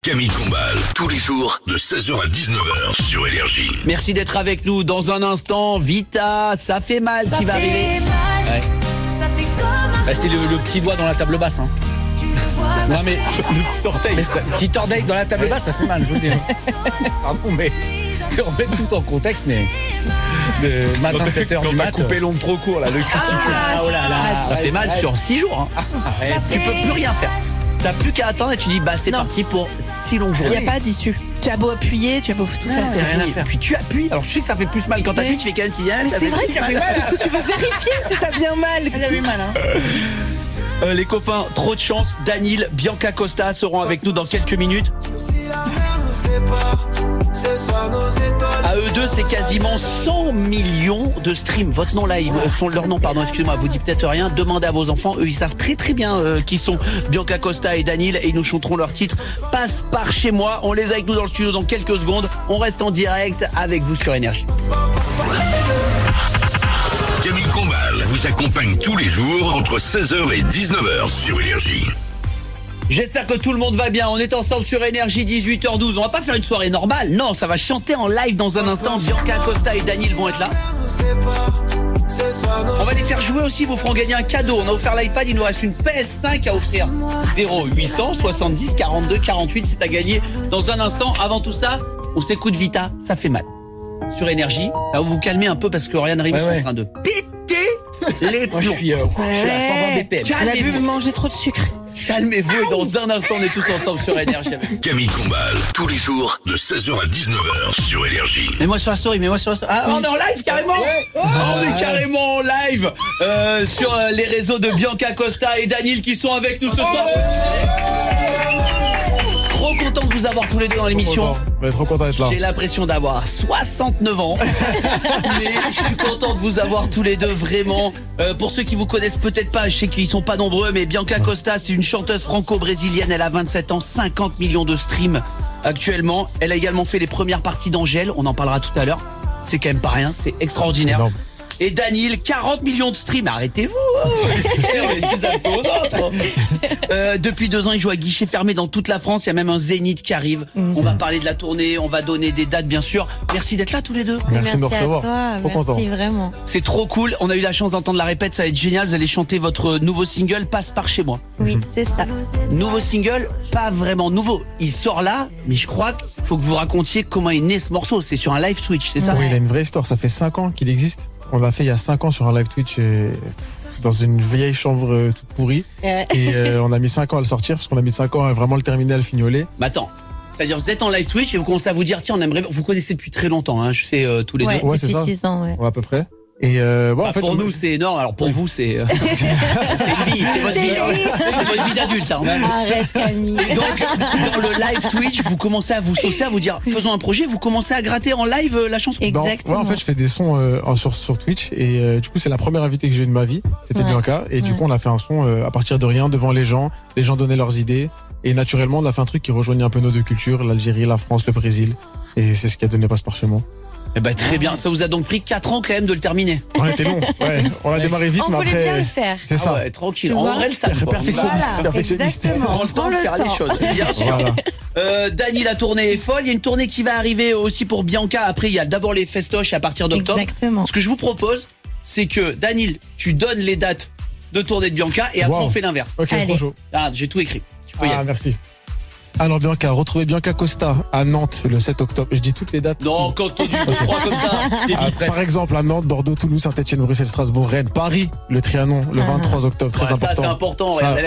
Camille Combal, tous les jours de 16h à 19h sur Énergie. Merci d'être avec nous. Dans un instant, Vita, ça fait mal qui va arriver. Ouais. Bah, c'est le petit doigt dans la table basse. Hein. Non mais le petit orteil. Petit orteil dans la table basse, ça fait mal, je vous le dis. Pardon, mais je remets tout en contexte, mais de matin 7h du matin. Coupé l'ongle trop court là, le cuticule. Oh là là, ça fait mal sur 6 jours. Hein. Tu peux plus rien faire. T'as plus qu'à attendre et tu dis c'est parti pour 6 longs jours. Il n'y a pas d'issue. Tu as beau appuyer, tu as beau tout faire, c'est rien à faire. Puis tu appuies. Alors tu sais que ça fait plus mal quand t'appuies, tu fais quand même mais c'est vrai que ça fait mal. Parce que tu veux vérifier si t'as bien mal. J'avais mal, hein. Les copains, trop de chance. Daniel, Bianca Costa seront avec nous dans quelques minutes. À eux deux, c'est quasiment 100 millions de streams. Votre nom live, leur nom, pardon, excusez-moi, vous dit peut-être rien. Demandez à vos enfants, eux ils savent très très bien qui sont Bianca Costa et Daniel, et ils nous chanteront leur titre Passe par chez moi. On les a avec nous dans le studio dans quelques secondes. On reste en direct avec vous sur Énergie. Camille Combal vous accompagne tous les jours entre 16h et 19h sur Énergie. J'espère que tout le monde va bien. On est ensemble sur Énergie, 18h12. On va pas faire une soirée normale. Non, ça va chanter en live dans un instant. Bianca Costa et Daniel vont être là. On va les faire jouer aussi, vous feront gagner un cadeau. On a offert l'iPad, il nous reste une PS5 à offrir. 0800 70 42 48, c'est à gagner dans un instant. Avant tout ça, on s'écoute Vita, ça fait mal. Sur Énergie, ça va vous calmer un peu parce que Ryan Reeves est en train de péter les plombs. Je suis à 120 BPM. On a bu manger trop de sucre. Calmez-vous et dans un instant on est tous ensemble sur Énergie avec Camille Combal, tous les jours de 16h à 19h sur Énergie. Mets-moi sur la story. Ah, on est en live carrément. On est carrément en live sur les réseaux de Bianca Costa et Daniel qui sont avec nous ce soir. Trop content de vous avoir tous les deux dans l'émission. Trop content d'être là. J'ai l'impression d'avoir 69 ans. Mais je suis content de vous avoir tous les deux vraiment. Pour ceux qui vous connaissent peut-être pas, je sais qu'ils sont pas nombreux, mais Bianca Costa, c'est une chanteuse franco-brésilienne. Elle a 27 ans, 50 millions de streams actuellement. Elle a également fait les premières parties d'Angèle. On en parlera tout à l'heure. C'est quand même pas rien, c'est extraordinaire. Énorme. Et Daniel, 40 millions de streams. Arrêtez-vous. Depuis 2 ans, il joue à guichet fermé dans toute la France. Il y a même un Zénith qui arrive. On va parler de la tournée, on va donner des dates bien sûr. Merci d'être là tous les deux. Merci de nous recevoir. Trop content. Merci vraiment. C'est trop cool. On a eu la chance d'entendre la répète, ça va être génial. Vous allez chanter votre nouveau single Passe par chez moi. Oui, c'est ça. Nouveau single, pas vraiment nouveau. Il sort là, mais je crois qu'il faut que vous racontiez comment est né ce morceau. C'est sur un live Twitch, c'est ça? Oui, il a une vraie histoire. Ça fait 5 ans qu'il existe. On l'a fait il y a 5 ans sur un live Twitch dans une vieille chambre toute pourrie. Et on a mis 5 ans à le sortir parce qu'on a mis 5 ans à vraiment le terminer, à le fignoler. Mais attends, c'est-à-dire vous êtes en live Twitch et vous commencez à vous dire tiens, on aimerait. Vous connaissez depuis très longtemps, hein, je sais tous les deux. Ouais, c'est depuis ça. 6 ans, ouais. Ouais, à peu près. Et en fait, pour nous c'est énorme, alors pour vous c'est c'est une vie, c'est votre vie, c'est votre vie d'adulte. Hein. Arrête Camille. Donc dans le live Twitch, vous commencez à vous saucer, à vous dire faisons un projet, vous commencez à gratter en live la chanson. Exactement. En fait, je fais des sons sur Twitch et du coup c'est la première invitée que j'ai eu de ma vie, c'était Bianca, et du coup on a fait un son à partir de rien devant les gens donnaient leurs idées et naturellement on a fait un truc qui rejoignait un peu nos deux cultures, l'Algérie, la France, le Brésil, et c'est ce qui a donné Passe par chez moi. Eh ben très bien, ça vous a donc pris 4 ans quand même de le terminer. On était long, ouais. On a démarré vite, On mais voulait après. bien le faire. C'est ça. Ouais, tranquille. En vrai, le salle. Perfectionniste. On prend le temps de faire les choses, bien sûr. Voilà. Dani, la tournée est folle. Il y a une tournée qui va arriver aussi pour Bianca. Après, il y a d'abord les festoches à partir d'octobre. Exactement. Ce que je vous propose, c'est que Daniel, tu donnes les dates de tournée de Bianca et après on fait l'inverse. Ok, trop chaud. Ah, j'ai tout écrit. Tu peux y aller. Merci. Alors Bianca, retrouvez Bianca Costa à Nantes le 7 octobre. Je dis toutes les dates. Non, quand tu crois comme ça. Par exemple à Nantes, Bordeaux, Toulouse, Saint-Etienne, Bruxelles, Strasbourg, Rennes, Paris, le Trianon, le 23 octobre, très important. Ça c'est important. Ça,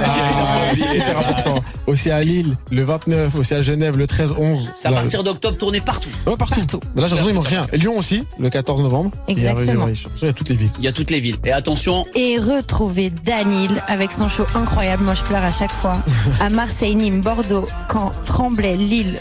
C'est hyper important. Aussi à Lille, le 29, aussi à Genève, le 13, 11. C'est à partir d'octobre, tournée partout. Ouais, partout. Là j'ai l'impression qu'il manque rien. Et Lyon aussi, le 14 novembre. Exactement. Il y a toutes les villes. Il y a toutes les villes. Et attention. Et retrouvez Daniel avec son show incroyable, moi je pleure à chaque fois, à Marseille, Nîmes, Bordeaux, Caen, Tremblay, Lille,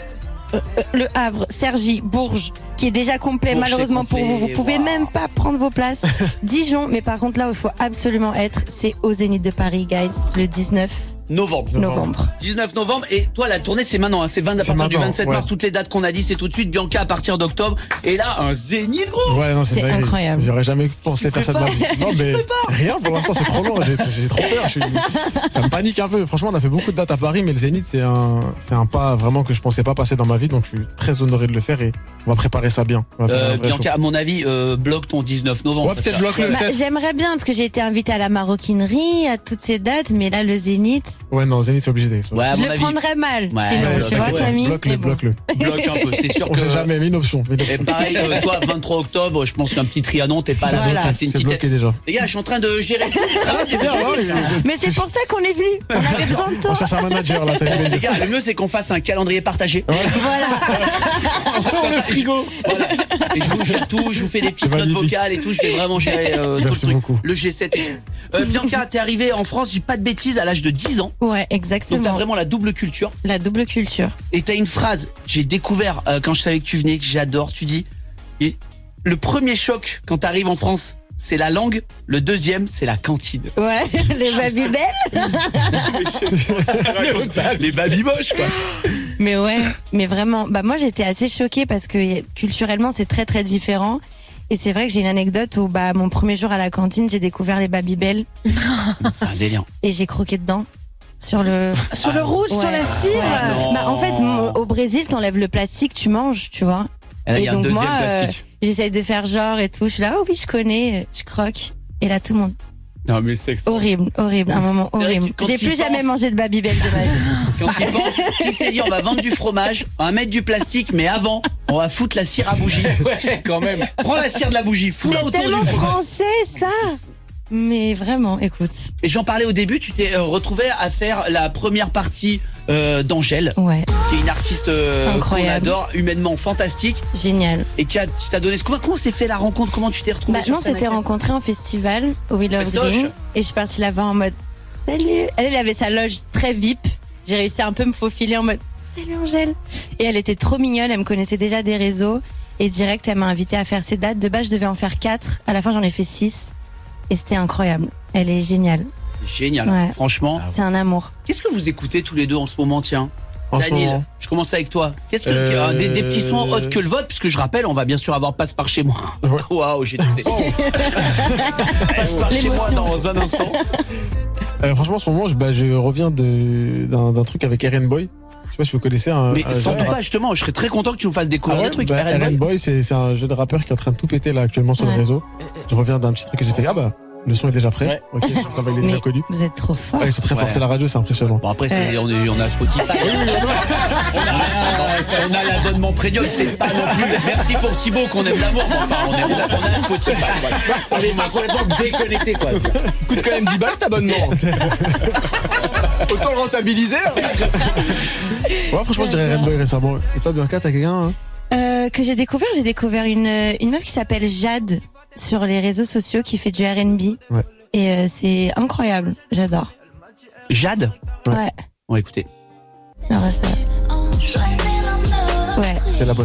Le Havre, Cergy, Bourges, qui est déjà complet. Bourges, malheureusement complet. pour vous. Vous pouvez même pas prendre vos places. Dijon, mais par contre là où il faut absolument être, c'est au Zénith de Paris, guys, le 19 Novembre. 19 novembre, et toi la tournée c'est maintenant, hein, c'est à partir du 27 mars, toutes les dates qu'on a dit c'est tout de suite, Bianca à partir d'octobre, et là un zénith gros. Ouais, non, C'est dingue. incroyable. J'aurais jamais pensé faire ça de ma vie. Non, mais rien pour l'instant, c'est trop long, j'ai trop peur, ça me panique un peu. Franchement, on a fait beaucoup de dates à Paris, mais le Zénith c'est un pas vraiment que je pensais pas passer dans ma vie, donc je suis très honoré de le faire et on va préparer ça bien. On va faire un vrai Bianca, show. à mon avis, bloque ton 19 novembre. Ouais, peut-être bloque le Bah, test. j'aimerais bien parce que j'ai été invitée à la maroquinerie, à toutes ces dates, mais là le Zénith, Ouais, non, Zénith c'est obligé d'être. Ouais, à je mon le avis, prendrais mal. Ouais, Sinon, ouais, tu vois ouais, Camille. Bloque-le, mais bon. bloque-le. bloque un peu, c'est sûr On que. sait jamais, mais une option. Et pareil, toi, 23 octobre, je pense qu'un petit Trianon, t'es pas là. Voilà. Ça, c'est une C'est petite. bloqué déjà. Les gars, je suis en train de gérer. Ah, c'est bien, Mais c'est pour ça qu'on est venu. On avait besoin de toi. On cherche un manager là, ça fait Les plaisir. gars, le mieux c'est qu'on fasse un calendrier partagé. Voilà. Le frigo. Voilà. Et je vous gère tout, je vous fais des petites C'est notes magnifique. vocales et tout, je vais vraiment gérer tout le Merci truc. beaucoup. Le G7 et tout. Bianca, t'es arrivée en France, j'ai pas de bêtises, à l'âge de 10 ans. Ouais, Donc t'as exactement. vraiment la double culture. La double culture. Et t'as une phrase, j'ai découvert quand je savais que tu venais, que j'adore, tu dis, et le premier choc quand t'arrives en France, c'est la langue, le deuxième, c'est la cantine. Ouais, les Babybel. Les babymoches quoi. Mais ouais, mais vraiment, bah moi j'étais assez choquée parce que culturellement c'est très très différent. Et c'est vrai que j'ai une anecdote où bah mon premier jour à la cantine, j'ai découvert les Babybel C'est un délire. et j'ai croqué dedans. Sur le rouge, sur Ouais. la cire. non. Bah en fait au Brésil t'enlèves le plastique, tu manges, tu vois. Et là, il Et y a un donc deuxième moi plastique. j'essaye de faire genre et tout, je suis là oh oui je connais, je croque. Et là tout le monde Non mais c'est horrible, un moment C'est vrai que horrible. quand J'ai t'y plus jamais penses- mangé de Babybel de ma vie. Quand il pense, qui s'est dit on va vendre du fromage, on va mettre du plastique, mais avant, on va foutre la cire à bougie. Ouais, quand même. Prends la cire de la bougie, fous-la C'est autour tellement du fromage. français ça. Mais vraiment, écoute. Et j'en parlais au début, tu t'es retrouvé à faire la première partie d'Angèle, Ouais, qui est une artiste qu'on Incroyable. adore, humainement fantastique, génial. et qui t'a donné ce comment s'est fait la rencontre, comment tu t'es retrouvé Bah, sur non, scène c'était avec elle rencontré en festival au We Love Festoche. Green et je suis partie là-bas en mode salut. Elle avait sa loge très VIP. J'ai réussi à un peu me faufiler en mode salut Angèle. Et elle était trop mignonne, elle me connaissait déjà des réseaux et direct elle m'a invitée à faire ses dates. De base je devais en faire 4, à la fin j'en ai fait 6 et c'était incroyable. Elle est géniale, Génial, Ouais. franchement. c'est un amour. Qu'est-ce que vous écoutez tous les deux en ce moment, tiens En ce Daniel, moment. je commence avec toi. Qu'est-ce que des petits sons autres que le vote, puisque je rappelle, on va bien sûr avoir Passe par chez moi. Ouais. Waouh, j'ai fait. Passe par chez moi L'émotion. dans un instant. Franchement, en ce moment, je reviens d'un truc avec Eren Boy. Je sais pas si vous connaissez un. Mais sans jeune doute pas, justement, je serais très content que tu nous fasses découvrir Ah ouais, des trucs. bah, Eren Eren Boy. Boy, c'est un jeune rappeur qui est en train de tout péter là actuellement sur Ouais. le réseau. Je reviens d'un petit truc que j'ai fait. Ah bah, le son est déjà prêt. Ouais. Ok, ça va, il est Mais déjà connu. vous êtes trop fort. Ouais, c'est très fort, Ouais. c'est la radio, c'est impressionnant. Bon après on a Spotify. on a l'abonnement premium, c'est pas non plus. Merci pour Thibaut qu'on aime l'amour. Enfin on a Spotify. Voilà. On est pas complètement déconnecté quoi. Coûte quand même 10 balles cet abonnement. Autant le rentabiliser. hein. Ouais, franchement, je dirais Eren Boy récemment. Et toi, Bianca, t'as quelqu'un hein Que j'ai découvert une meuf qui s'appelle Jade sur les réseaux sociaux qui fait du R&B. Ouais. Et c'est incroyable, j'adore. Jade. Ouais. Ouais. Bon écoutez. Alors, ça... Ouais. C'est la bonne.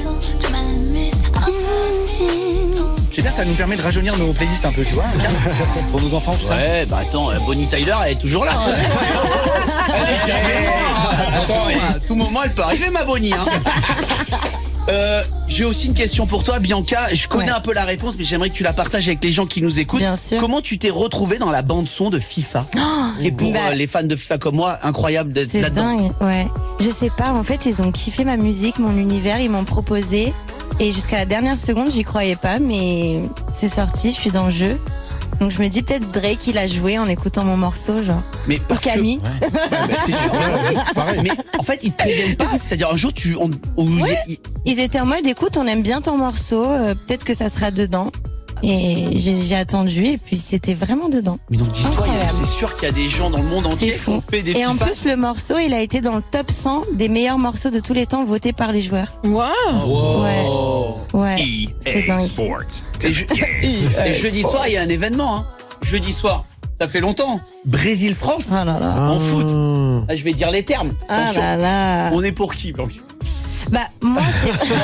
C'est bien, ça nous permet de rajeunir nos playlists un peu, tu vois. Pour nos enfants, tout ça. Ouais, bah attends, Bonnie Tyler, elle est toujours là. Elle est jamais morte. Attends, à tout moment, elle peut arriver, ma Bonnie. Hein. J'ai aussi une question pour toi, Bianca. Je connais Ouais. un peu la réponse, mais j'aimerais que tu la partages avec les gens qui nous écoutent. Bien sûr. Comment tu t'es retrouvé dans la bande son de FIFA, qui est pour Bah, les fans de FIFA comme moi, incroyable d'être c'est là-dedans. dingue, ouais. Je sais pas, en fait, ils ont kiffé ma musique, mon univers, ils m'ont proposé. Et jusqu'à la dernière seconde, j'y croyais pas, mais c'est sorti, je suis dans le jeu. Donc je me dis peut-être Drake, il a joué en écoutant mon morceau, genre. Mais Ou parce que- Camille. Ouais, bah, c'est sûr. Mais en fait, ils te préviennent pas. C'est-à-dire un jour, Ils étaient en mode, écoute, on aime bien ton morceau, peut-être que ça sera dedans. Et j'ai attendu, et puis c'était vraiment dedans. Mais donc dis-toi, Incroyable. c'est sûr qu'il y a des gens dans le monde C'est entier qui fou. ont fait des Et en FIFA. plus, le morceau, il a été dans le top 100 des meilleurs morceaux de tous les temps votés par les joueurs. Waouh. Ouais, c'est dingue. Et jeudi soir, il y a un événement. Hein. Jeudi soir, ça fait longtemps. Brésil-France. Oh là là. En foot. Ah, je vais dire les termes. Ah Attention. là là. On est pour qui donc Bah, moi, c'est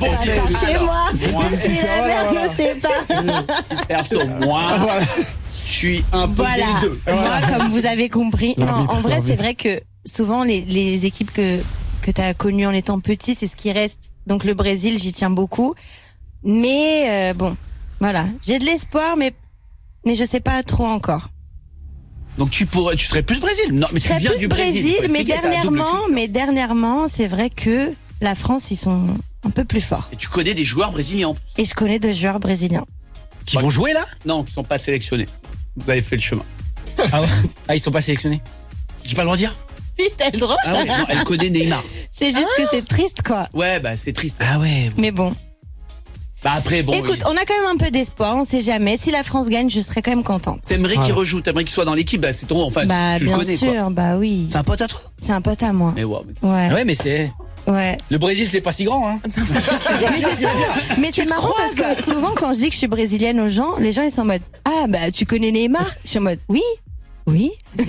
C'est moi. C'est la merde, je sais pas. Perso, moi. suis un peu Voilà. des deux. Moi, comme vous avez compris. Non, L'arbitre, en vrai, c'est l'arbitre. vrai que souvent, les équipes que t'as connues en étant petit, c'est ce qui reste. Donc, le Brésil, j'y tiens beaucoup. Mais, bon, voilà. J'ai de l'espoir, mais je sais pas trop encore. Donc tu serais plus Brésil. Non, mais tu C'est viens plus du Brésil. faut mais expliquer, t'as un double culture. dernièrement, c'est vrai que la France, ils sont un peu plus forts. Et tu connais des joueurs brésiliens Et je connais 2 joueurs brésiliens. Qui vont jouer là? Non, qui sont pas sélectionnés. Vous avez fait le chemin. Ah ouais. Ah, ils sont pas sélectionnés. J'ai pas le droit de dire. Si, t'as le droit. Ah ouais, non, elle connaît Neymar. C'est juste que c'est triste, quoi. Ouais, bah c'est triste. Ah ouais. Mais bon. Bah après, bon. Écoute, on a quand même un peu d'espoir, on sait jamais. Si la France gagne, je serais quand même contente. T'aimerais qu'il Ouais. rejoue, t'aimerais qu'il soit dans l'équipe, bah c'est ton, enfin Bah, tu le bien connais sûr, quoi. bah oui. C'est un pote à toi. C'est un pote à moi. Mais ouais. Ouais, Ah ouais, mais c'est. ouais. Le Brésil, c'est pas si grand, hein. Mais c'est marrant parce que souvent, quand je dis que je suis brésilienne aux gens, les gens, ils sont en mode, ah, bah, tu connais Neymar? Je suis en mode, oui. Oui.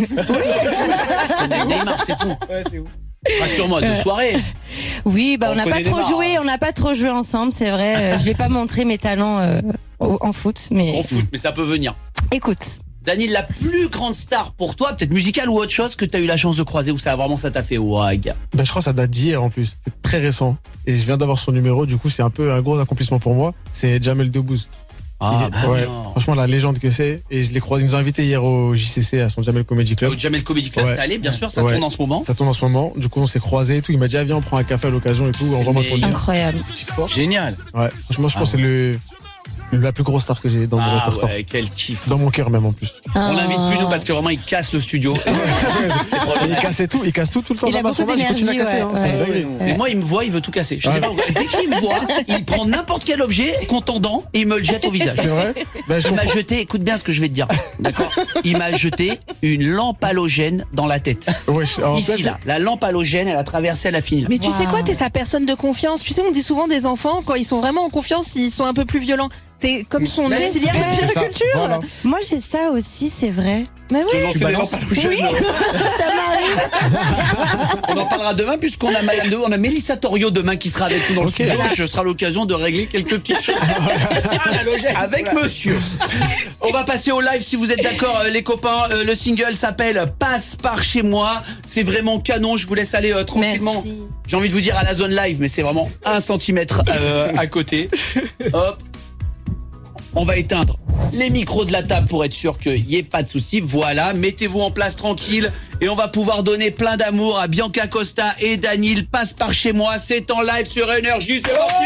Avec Neymar, c'est fou. Ouais, c'est ouf. Rassure-moi, de soirée. Oui, bah, On on n'a connaît pas trop Neymar, joué, hein. on n'a pas trop joué ensemble, c'est vrai. Je vais pas montrer mes talents, en foot, mais En foot, mais ça peut venir. écoute. Dany, la plus grande star pour toi, peut-être musicale ou autre chose que t'as eu la chance de croiser, où ça vraiment ça t'a fait ouais, gars. Bah, je crois que ça date d'hier en plus. C'est très récent. Et je viens d'avoir son numéro, du coup, c'est un peu un gros accomplissement pour moi. C'est Jamel Debbouze. Ouais, franchement, la légende que c'est. Et je l'ai croisé, il nous a invité hier au JCC, à son Jamel Comedy Club. Au Jamel Comedy Club, Ouais. t'es allé, bien sûr, ça Ouais. tourne en ce moment. Ça tourne en ce moment. Du coup, on s'est croisés et tout. Il m'a dit, ah, viens, on prend un café à l'occasion et tout. Envoie-moi ton lien. Incroyable. Génial. Ouais, franchement, je pense que c'est la plus grosse star que j'ai dans mon Ah répertoire. ouais, quel kiff. Dans mon cœur même en plus. On l'invite plus nous parce que vraiment il casse le studio. Il casse tout le temps. Il a dans ma beaucoup sondage, il continue à d'énergie, casser. ouais, C'est une ouais. dinguerie. Mais moi il me voit, il veut tout casser. Je sais pas, dès qu'il me voit, il prend n'importe quel objet contendant et il me le jette au visage. C'est vrai? Ben, je Il m'a comprends. jeté, écoute bien ce que je vais te dire, d'accord? Il m'a jeté une lampe halogène dans la tête. Ouais, en Ici fait, là, la lampe halogène, elle a traversé, elle a fini là. Mais tu sais Wow. quoi, t'es sa personne de confiance. Tu sais, on dit souvent des enfants, quand ils sont vraiment en confiance, ils sont un peu plus violents. T'es comme son Mais auxiliaire de c'est ça. périculture. Voilà. Moi, j'ai ça aussi, c'est vrai. Mais oui. Je lançais des lampes halogènes. Ça m'arrive. On en parlera demain puisqu'on a Madame on a Mélissa Torio demain qui sera avec nous dans le studio. Ce sera l'occasion de régler quelques petites choses avec monsieur. On va passer au live si vous êtes d'accord les copains. Le single s'appelle Passe par chez moi. C'est vraiment canon. Je vous laisse aller tranquillement. Merci. J'ai envie de vous dire à la zone live, mais c'est vraiment 1 centimètre à côté. Hop. On va éteindre les micros de la table pour être sûr qu'il n'y ait pas de soucis. Voilà, mettez-vous en place tranquille et on va pouvoir donner plein d'amour à Bianca Costa et Dany. Passe par chez moi, c'est en live sur Énergie, c'est parti.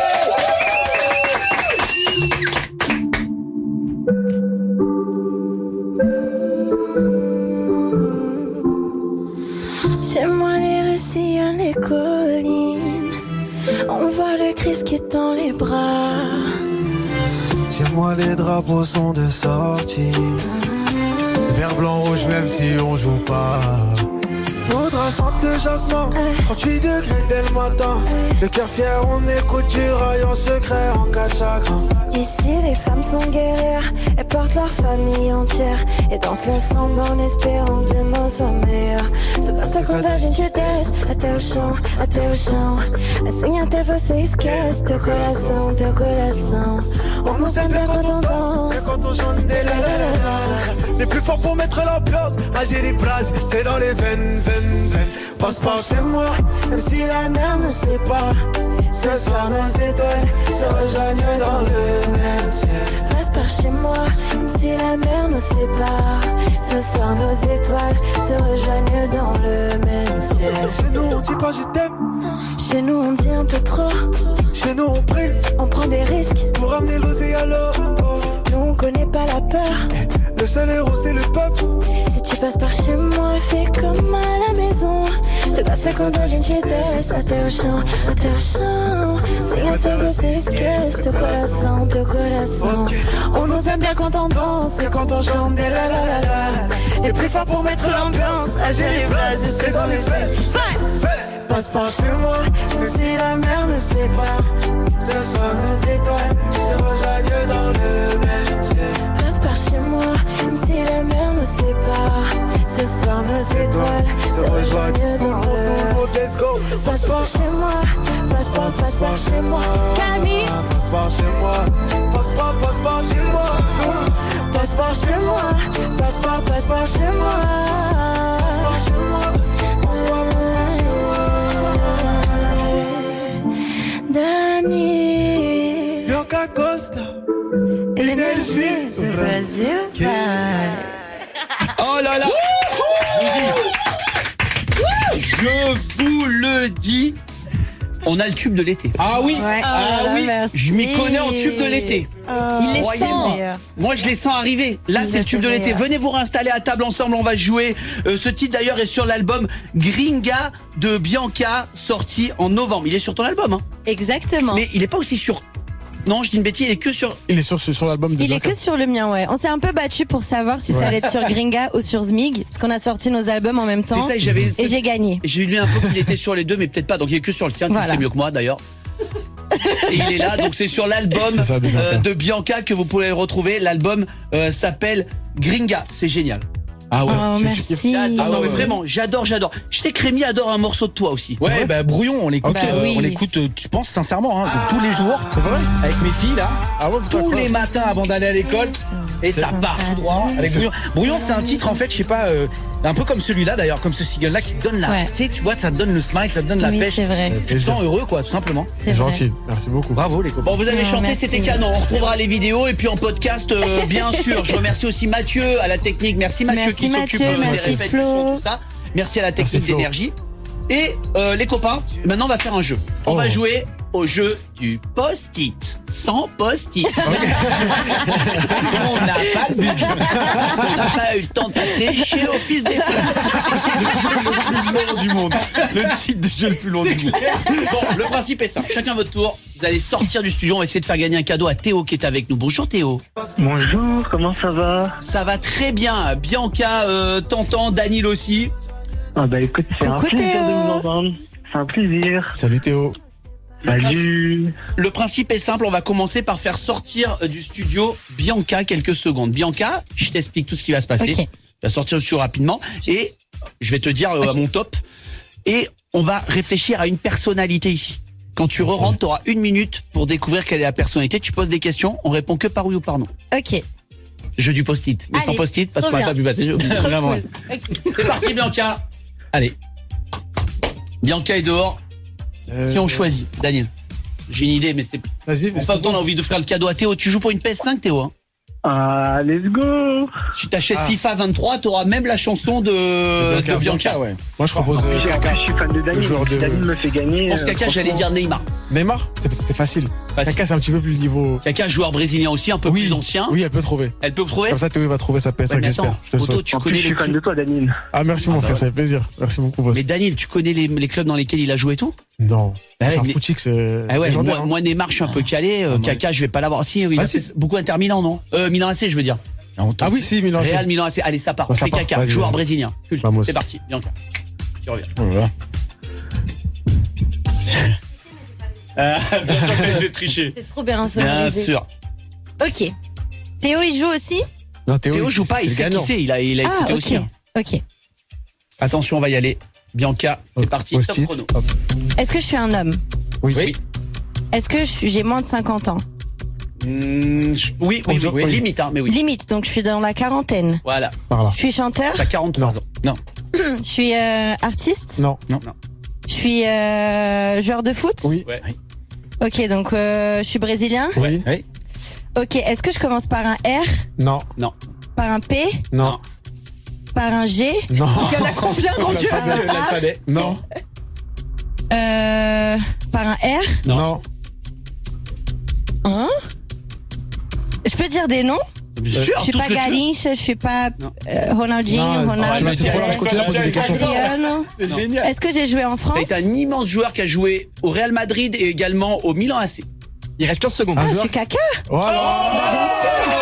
Chez moi, les rues sillonnent les collines. On voit le Christ qui tend les bras. Chez moi les drapeaux sont de sortie. Vert, blanc, rouge même si on joue pas. Nos draps sentent le jasmin. 38 degrés dès le matin. Le cœur fier, on écoute du rayon secret en cas de chagrin. Ici, les femmes sont guerrières. Elles portent leur famille entière. Et dansent la samba en espérant que demain soit meilleur. Tu gosta quando a gente desce até o chão, até o chão. Assim até você esquece teu coração, teu coração. On nous aime bien quand on danse, et quand on chante des la la la la. Les plus forts pour mettre l'ambiance, Algérie, Braz, c'est dans les veines, veines, veines. Passe par chez moi, même si la mer ne sait pas. Ce soir nos étoiles se rejoignent dans le même ciel. Passe par chez moi, même si la mer nous sépare. Ce soir nos étoiles se rejoignent dans le même ciel. Chez nous on dit pas je t'aime, Chez nous on dit un peu trop, chez nous on prie on prend des risques. pour ramener l'osé à l'or. Nous on connaît pas la peur. Le seul héros c'est le peuple. Si tu passes par chez moi, fais comme à la maison. Tu gosta quando a gente desce até o chão, até o chão. Sim, até você esquece teu coração, teu coração. On nous aime bien quand on danse, et quand on chante des la la la la. Les plus forts pour mettre l'ambiance, Algérie, Braz, c'est dans les veines. Passe par chez moi, même si la mer ne sait pas. Ce soir nos étoiles se rejoignent dans le même ciel. Passe par chez moi, même si la mer nous sépare. Ce soir nos étoiles se rejoignent Tout le dans monde, le... let's go. Passe par chez moi, passe par chez moi. Camille, Passe par chez moi, passe par chez moi. Passe par chez moi. Passe par chez moi. Passe par chez moi. Passe par chez moi. Dani, Bianca Costa. énergie, Brasil. Oh là là. Je vous le dis, on a le tube de l'été. Ah oui. Ouais. Oui, merci. je m'y connais en tube de l'été. Il les Croyez-moi. sent. Moi, je les sens arriver. Là, c'est le tube de l'été. Venez vous réinstaller à table ensemble, on va jouer. Ce titre, d'ailleurs, est sur l'album Gringa de Bianca, sorti en novembre. Il est sur ton album, hein. Exactement. Mais il est pas aussi sur... Non, je dis une bêtise, il est que sur... Il est sur l'album de Il est Bianca. que sur le mien, ouais. On s'est un peu battu pour savoir si ça allait être sur Gringa ou sur Zmig, parce qu'on a sorti nos albums en même temps. C'est ça, j'avais... Et j'ai gagné. J'ai lu un peu qu'il était sur les deux, mais peut-être pas. Donc il est que sur le tien, tu le Voilà. sais mieux que moi d'ailleurs. Et il est là, donc c'est sur l'album C'est ça, de Bianca. de Bianca que vous pouvez le retrouver. L'album s'appelle Gringa, c'est génial. Ah ouais. Oh, merci. J'adore, non mais vraiment, j'adore. Je sais que Rémi adore un morceau de toi aussi. Ouais, bah Brouillon, on l'écoute, Bah oui. on l'écoute, je pense sincèrement, hein, tous les jours. C'est vrai. Avec mes filles là. Ah ouais, putain, Tous quoi. les matins avant d'aller à l'école. Et ça part tout droit avec Brouillon. Brouillon, c'est un titre en fait, je sais pas, un peu comme celui-là d'ailleurs, comme ce single là qui te donne la, Ouais. tu sais, tu vois, ça te donne le smile, ça te donne la Oui, pêche. c'est vrai. Tu te sens heureux quoi, tout simplement. C'est vrai. Gentil. Merci beaucoup. Bravo les copains. Bon, vous avez Ah, chanté, merci. c'était canon. On retrouvera les vidéos et puis en podcast, bien sûr. Je remercie aussi Mathieu à la technique. Merci Mathieu Merci qui s'occupe Mathieu, des merci répètes, Flo. du son, tout ça. Merci à la technique Merci, Flo. d'énergie. Et les copains, maintenant on va faire un jeu. On Oh. va jouer au jeu du post-it. Sans post-it. On n'a pas le budget. Parce qu'on n'a pas eu le temps de passer chez l'office des Le plus long du monde. Le titre de jeu le plus long du monde. Bon, le principe est simple. Chacun votre tour. Vous allez sortir du studio. On va essayer de faire gagner un cadeau à Théo qui est avec nous. Bonjour Théo. Bonjour, comment ça va? Ça va très bien. Bianca t'entend, Daniel aussi. Ah bah écoute, c'est un Coucou, plaisir Théo. de vous entendre. C'est un plaisir. Salut Théo. Salut. Le principe est simple. On va commencer par faire sortir du studio Bianca quelques secondes. Bianca, je t'explique tout ce qui va se passer. Ok. Tu vas sortir du studio rapidement et je vais te dire à mon top. Et on va réfléchir à une personnalité ici. Quand tu re-rentres, tu auras 1 minute pour découvrir quelle est la personnalité. Tu poses des questions, on répond que par oui ou par non. Ok. Jeu du post-it, mais Allez, sans post-it parce trop qu'on n'a pas bien. pu passer. Vraiment. Cool. Ok. C'est parti Bianca. Allez. Bianca est dehors. Qui on choisit? Daniel. J'ai une idée, mais c'est Vas-y. pas le temps, on a envie de faire le cadeau à Théo. Tu joues pour une PS5, Théo, hein? Ah, let's go. Si t'achètes FIFA 23, t'auras même la chanson de Bianca. ouais. Moi je propose Kaka. Je suis fan de Dani. Le joueur Si de- Dani me fait gagner. Je pense Kaka, j'allais dire Neymar. Neymar, c'est facile. Kaka, c'est un petit peu plus le niveau. Kaka, joueur brésilien aussi, un peu plus ancien. Oui, elle peut trouver. Elle peut trouver. Comme ça, Théo il va trouver sa PS5, Ouais, mais j'espère. attends, Je te le Otto, souhaite. tu En plus, connais je suis les fan de clubs. toi, Dani. Ah, merci mon frère, ça fait plaisir. Merci beaucoup, boss. Mais Daniel, tu connais les clubs dans lesquels il a joué et tout? Non. Bah C'est ouais, un mais- footix Ah ouais, légendaire. moi Neymar, je suis un peu calé. Kaka, je vais pas l'avoir. Si, oui, il Ah, a si. fait beaucoup Inter Milan, non? Milan AC, je veux dire. Ah oui, si, Milan. Real Milan AC. Allez, ça part. Bon, ça C'est part. Kaka, Vas-y, joueur vas-y. brésilien. Culte. Vamos. C'est parti, Bianca. Tu reviens. Voilà. Bien sûr qu'elle s'est triché. C'est trop bien Bien sonorisé. sûr. Ok. Théo, il joue aussi? Non, Théo joue pas, il sait qui c'est. Il a écouté ok. aussi. hein. Ok. Attention, on va y aller. Bianca, c'est parti. Top Post-it. chrono. Hop. Est-ce que je suis un homme? Oui. Est-ce que j'ai moins de 50 ans? Oui, Oui. limite, hein, mais oui. Limite, donc je suis dans la quarantaine. Voilà. Par là. Je suis chanteur? T'as 43 ans. Non. Je suis artiste? Non. Je suis joueur de foot? Oui. Ouais. Ok, donc je suis brésilien? Oui. Oui. Ok, est-ce que je commence par un R? Non. Par un P? Non. Par un G? Non. Il y en a combien, mon Dieu? L'alphabet. Non. Par un R? Non. Hein? Je peux dire des noms? Bien sûr, Je suis tout pas ce que tu veux. Garrincha, je suis pas Non. Ronaldinho, Non, tu Ronaldo. vas trop loin, je continue à poser des questions. Adriano. C'est génial. Est-ce que j'ai joué en T'as France? été un immense joueur qui a joué au Real Madrid et également au Milan AC. Il reste 15 secondes. Ah, je joueur. suis caca? Voilà.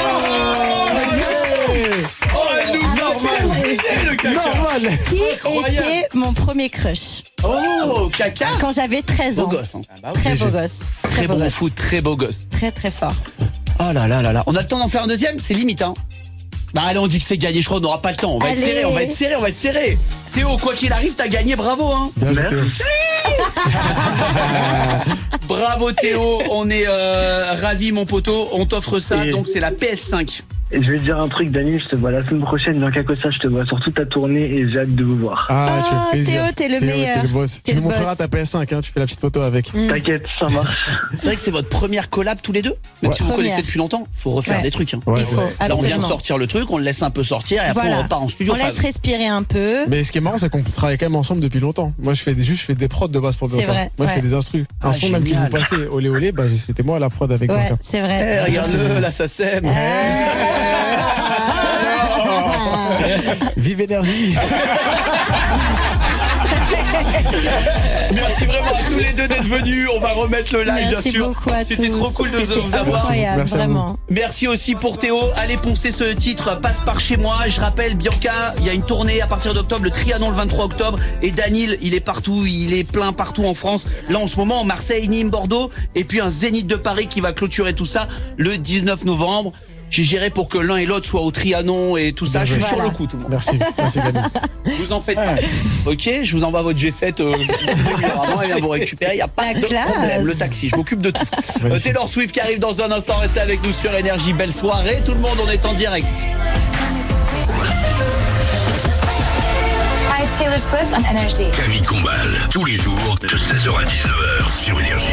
Normal. Qui était mon premier crush? Oh, Kaka. Quand j'avais 13 ans. Beau gosse. Hein. Très beau gosse. Très beau bon gosse. foot, très beau gosse. Très très fort. Oh là là là là. On a le temps d'en faire un deuxième? C'est limite, hein. Bah allez, on dit que c'est gagné, je crois qu'on n'aura pas le temps. On va être Allez. serré, on va être serré, on va être serré. Théo, quoi qu'il arrive, t'as gagné, bravo, hein. Bien joué, Théo. Bravo Théo, on est ravis mon poteau, on t'offre ça, Et- donc c'est la PS5. Et je vais te dire un truc, Dani, je te vois la semaine prochaine dans Cacossa, je te vois sur toute ta tournée et j'ai hâte de vous voir. Ah, tu fais plaisir. Théo, t'es le meilleur. T'es le boss. T'es Tu le nous montreras boss. ta PS5, hein, tu fais la petite photo avec. T'inquiète, ça marche. C'est vrai que c'est votre première collab tous les deux. Même si vous Première. connaissez depuis longtemps, faut refaire Ouais. des trucs. Hein. Ouais, Il faut, ouais. Là, on vient de absolument. sortir le truc, on le laisse un peu sortir et après on repart en studio. On laisse respirer un peu. Mais ce qui est marrant, c'est qu'on travaille quand même ensemble depuis longtemps. Moi, je fais des prods de base pour C'est Bianca. vrai, Moi, je fais ouais. des instrus. Un son même que génial. vous passez, olé olé, bah, c'était moi à la prod avec Ouais, Bianca. c'est vrai. Regarde-le, là ça sème. Vive énergie. Merci vraiment à tous les deux d'être venus. On va remettre le live, Merci bien sûr. beaucoup à C'était tous. trop cool de C'était vous avoir. incroyable, Merci à vous. vraiment. Merci aussi pour Théo. Allez poncer ce titre, passe par chez moi. Je rappelle, Bianca, il y a une tournée à partir d'octobre, le Trianon le 23 octobre. Et Danil, il est partout, il est plein partout en France. Là, en ce moment, Marseille, Nîmes, Bordeaux. Et puis un Zénith de Paris qui va clôturer tout ça le 19 novembre. J'ai géré pour que l'un et l'autre soient au Trianon et tout ça. Je suis sur le coup, tout le monde. Merci, merci Gabi. Vous en faites pas. Ok, je vous envoie votre G7 avant et vient vous récupérer. Il n'y a pas La de classe. problème. Le taxi, je m'occupe de tout. Magnifique. Taylor Swift qui arrive dans un instant. Restez avec nous sur Énergie. Belle soirée. Tout le monde, on est en direct. Hi, Taylor Swift on Energy. Camille Combal, tous les jours de 16h à 19h sur Énergie.